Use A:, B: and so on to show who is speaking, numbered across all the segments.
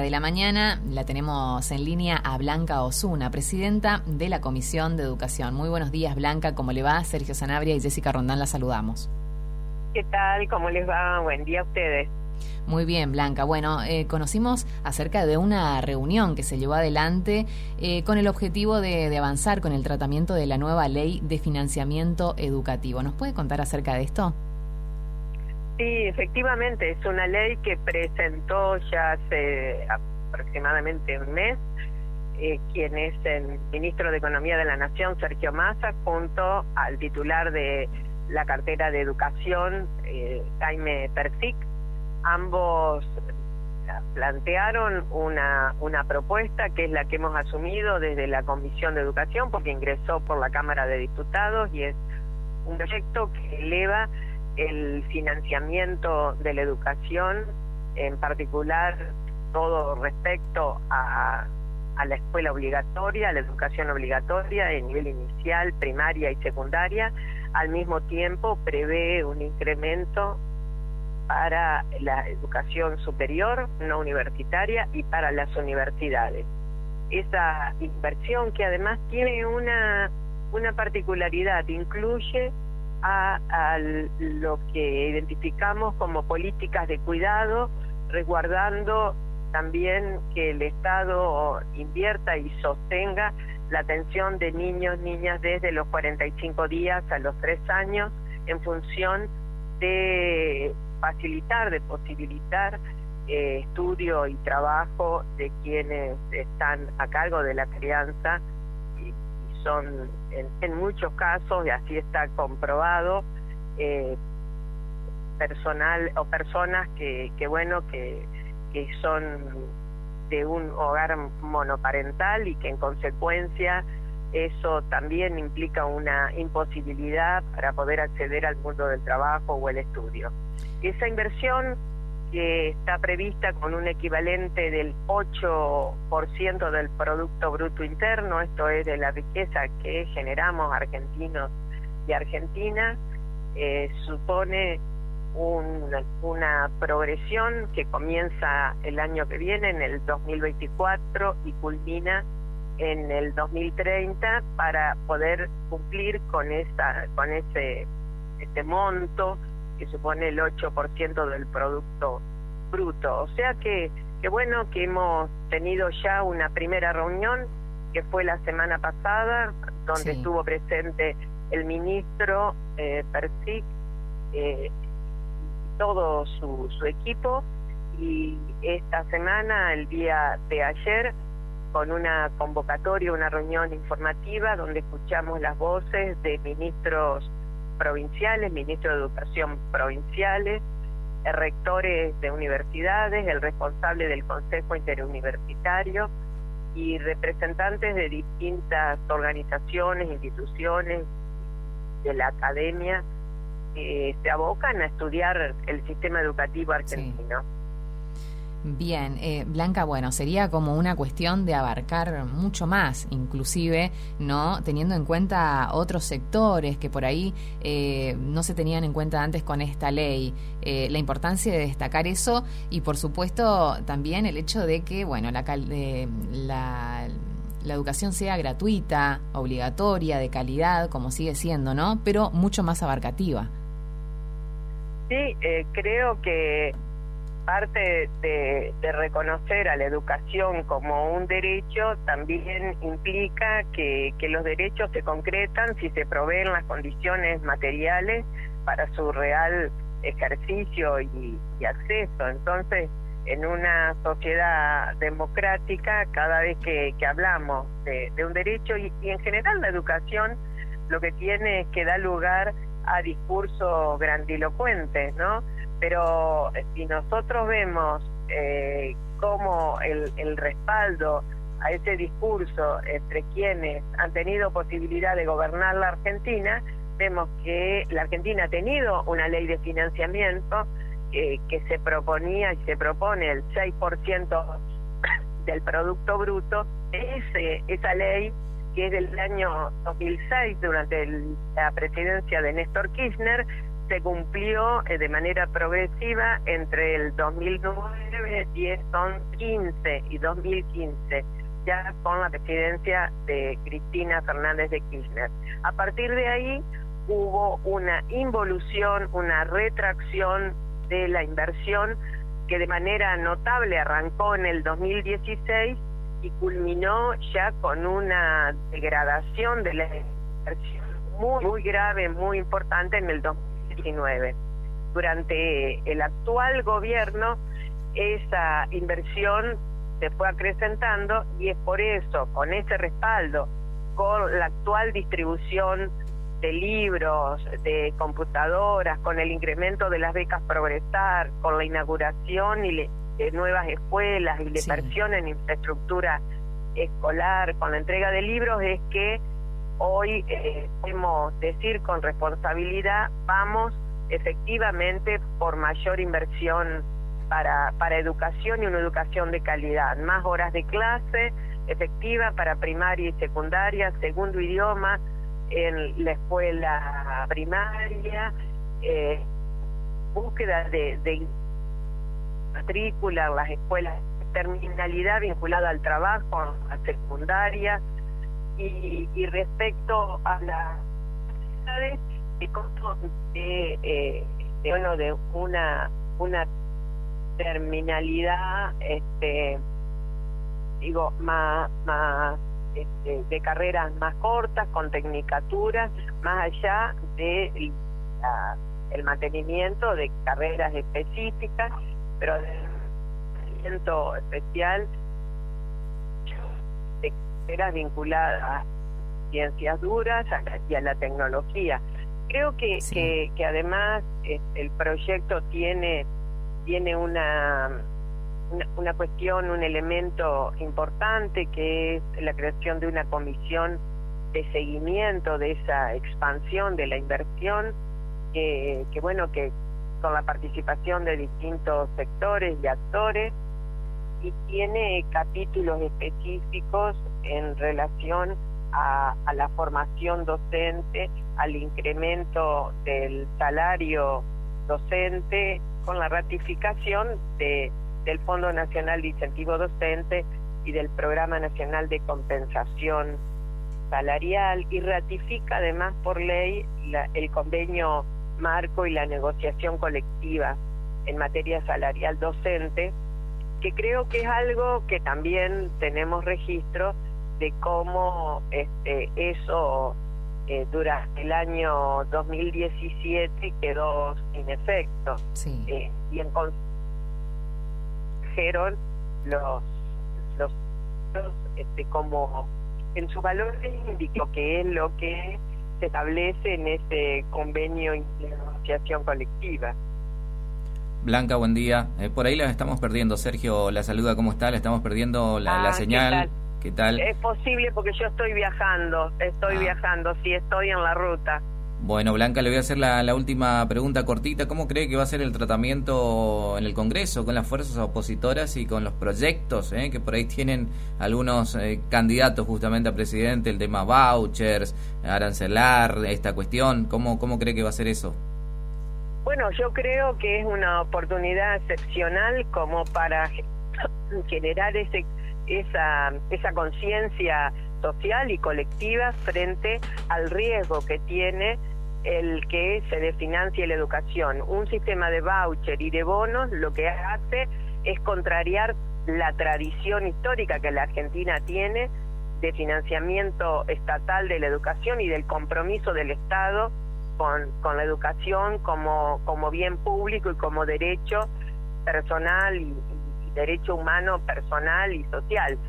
A: de la mañana la tenemos en línea a Blanca Osuna, presidenta de la Comisión de Educación. Muy buenos días, Blanca, ¿cómo le va? Sergio Sanabria y Jessica Rondán la saludamos.
B: ¿Qué tal? ¿Cómo les va? Buen día a ustedes.
A: Muy bien, Blanca. Bueno, conocimos acerca de una reunión que se llevó adelante con el objetivo de avanzar con el tratamiento de la nueva ley de financiamiento educativo. ¿Nos puede contar acerca de esto?
B: Sí, efectivamente, es una ley que presentó ya hace aproximadamente un mes quien es el ministro de Economía de la Nación, Sergio Massa, junto al titular de la cartera de Educación, Jaime Persic. Ambos plantearon una propuesta que es la que hemos asumido desde la Comisión de Educación, porque ingresó por la Cámara de Diputados, y es un proyecto que eleva el financiamiento de la educación, en particular todo respecto a la escuela obligatoria, a la educación obligatoria en nivel inicial, primaria y secundaria. Al mismo tiempo prevé un incremento para la educación superior, no universitaria, y para las universidades. Esa inversión, que además tiene una particularidad, incluye a lo que identificamos como políticas de cuidado, resguardando también que el Estado invierta y sostenga la atención de niños, niñas desde los 45 días a los 3 años, en función de facilitar, de posibilitar estudio y trabajo de quienes están a cargo de la crianza, y son en muchos casos, y así está comprobado, personal o personas que son de un hogar monoparental, y que en consecuencia eso también implica una imposibilidad para poder acceder al mundo del trabajo o el estudio. Esa inversión, que está prevista con un equivalente del 8% del Producto Bruto Interno, esto es de la riqueza que generamos argentinos y argentinas, supone una progresión que comienza el año que viene, en el 2024, y culmina en el 2030, para poder cumplir con ese monto que supone el 8% del Producto Bruto. O sea que bueno, que hemos tenido ya una primera reunión, que fue la semana pasada, donde
A: sí,
B: estuvo presente el ministro Persic, todo su equipo, y esta semana, el día de ayer, con una convocatoria, una reunión informativa, donde escuchamos las voces de ministros provinciales, ministros de Educación provinciales, rectores de universidades, el responsable del Consejo Interuniversitario y representantes de distintas organizaciones, instituciones de la academia, que se abocan a estudiar el sistema educativo argentino.
A: Sí. Bien, Blanca, bueno, sería como una cuestión de abarcar mucho más, inclusive, ¿no? Teniendo en cuenta otros sectores que por ahí no se tenían en cuenta antes con esta ley. La importancia de destacar eso, y por supuesto también el hecho de que, bueno, la educación sea gratuita, obligatoria, de calidad, como sigue siendo, ¿no? Pero mucho más abarcativa.
B: Sí, creo que parte de reconocer a la educación como un derecho también implica que los derechos se concretan si se proveen las condiciones materiales para su real ejercicio y acceso. Entonces, en una sociedad democrática, cada vez que hablamos de un derecho, y en general la educación, lo que tiene es que da lugar a discursos grandilocuentes, ¿no? Pero si nosotros vemos cómo el respaldo a ese discurso entre quienes han tenido posibilidad de gobernar la Argentina, vemos que la Argentina ha tenido una ley de financiamiento que se proponía y se propone el 6% del Producto Bruto. Esa ley, que es del año 2006, durante la presidencia de Néstor Kirchner, se cumplió de manera progresiva entre el 2009, 10, 15 y 2015, ya con la presidencia de Cristina Fernández de Kirchner. A partir de ahí hubo una involución, una retracción de la inversión que de manera notable arrancó en el 2016 y culminó ya con una degradación de la inversión muy grave, muy importante en el 2019. Durante el actual gobierno esa inversión se fue acrecentando y es por eso, con ese respaldo, con la actual distribución de libros, de computadoras, con el incremento de las becas Progresar, con la inauguración de nuevas escuelas y la inversión en infraestructura escolar, con la entrega de libros, es que hoy podemos decir con responsabilidad, vamos efectivamente por mayor inversión para educación y una educación de calidad, más horas de clase efectiva para primaria y secundaria, segundo idioma en la escuela primaria, búsqueda de matrícula en las escuelas, terminalidad vinculada al trabajo en la secundaria, y respecto a las necesidades de una terminalidad más de carreras más cortas, con tecnicaturas, más allá de el mantenimiento de carreras específicas, pero de mantenimiento especial de carreras vinculadas a ciencias duras y a la tecnología. Creo que además el proyecto tiene una cuestión, un elemento importante, que es la creación de una comisión de seguimiento de esa expansión de la inversión, que con la participación de distintos sectores y actores, y tiene capítulos específicos en relación a la formación docente, al incremento del salario docente, con la ratificación del Fondo Nacional de Incentivo Docente y del Programa Nacional de Compensación Salarial, y ratifica además por ley el convenio marco y la negociación colectiva en materia salarial docente, que creo que es algo que también tenemos registro de cómo eso durante el año 2017 quedó sin efecto. Y en los como en sus valores indicó que es lo que se establece en ese convenio de negociación colectiva.
C: Blanca, buen día. Por ahí la estamos perdiendo. Sergio la saluda, ¿cómo está? Le estamos perdiendo la señal. ¿Qué tal?
B: Es posible porque yo estoy viajando, sí, estoy en la ruta.
C: Bueno, Blanca, le voy a hacer la última pregunta cortita. ¿Cómo cree que va a ser el tratamiento en el Congreso con las fuerzas opositoras y con los proyectos que por ahí tienen algunos candidatos justamente a presidente, el tema vouchers, arancelar, esta cuestión? ¿Cómo cree que va a ser eso?
B: Bueno, yo creo que es una oportunidad excepcional como para generar esa conciencia social y colectiva frente al riesgo que tiene el que se desfinancie la educación. Un sistema de voucher y de bonos lo que hace es contrariar la tradición histórica que la Argentina tiene de financiamiento estatal de la educación y del compromiso del Estado con la educación como bien público y como derecho personal y derecho humano personal y social.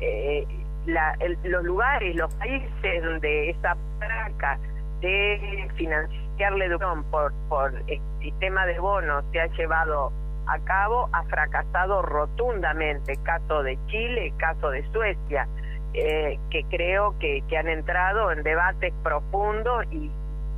B: Los lugares, los países donde esa práctica de financiar la educación por el sistema de bonos se ha llevado a cabo, ha fracasado rotundamente. Caso de Chile, caso de Suecia, que creo que han entrado en debates profundos y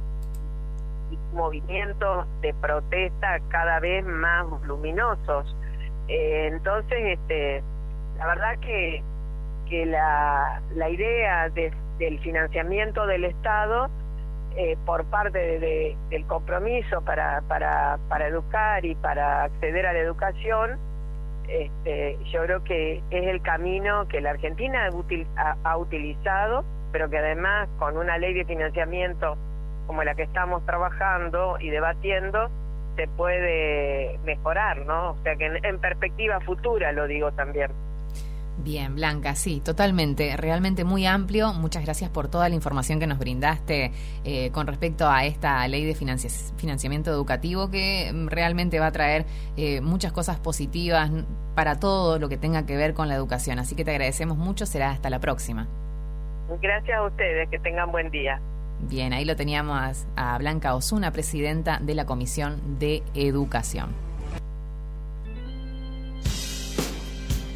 B: movimientos de protesta cada vez más luminosos. Entonces, la verdad que la idea del financiamiento del Estado por parte del compromiso para educar y para acceder a la educación, yo creo que es el camino que la Argentina ha utilizado, pero que además con una ley de financiamiento como la que estamos trabajando y debatiendo se puede mejorar, ¿no? O sea que en perspectiva futura lo digo también.
A: Bien, Blanca, sí, totalmente, realmente muy amplio. Muchas gracias por toda la información que nos brindaste con respecto a esta ley de financiamiento educativo que realmente va a traer muchas cosas positivas para todo lo que tenga que ver con la educación. Así que te agradecemos mucho, será hasta la próxima.
B: Gracias a ustedes, que tengan buen día.
A: Bien, ahí lo teníamos a Blanca Osuna, presidenta de la Comisión de Educación.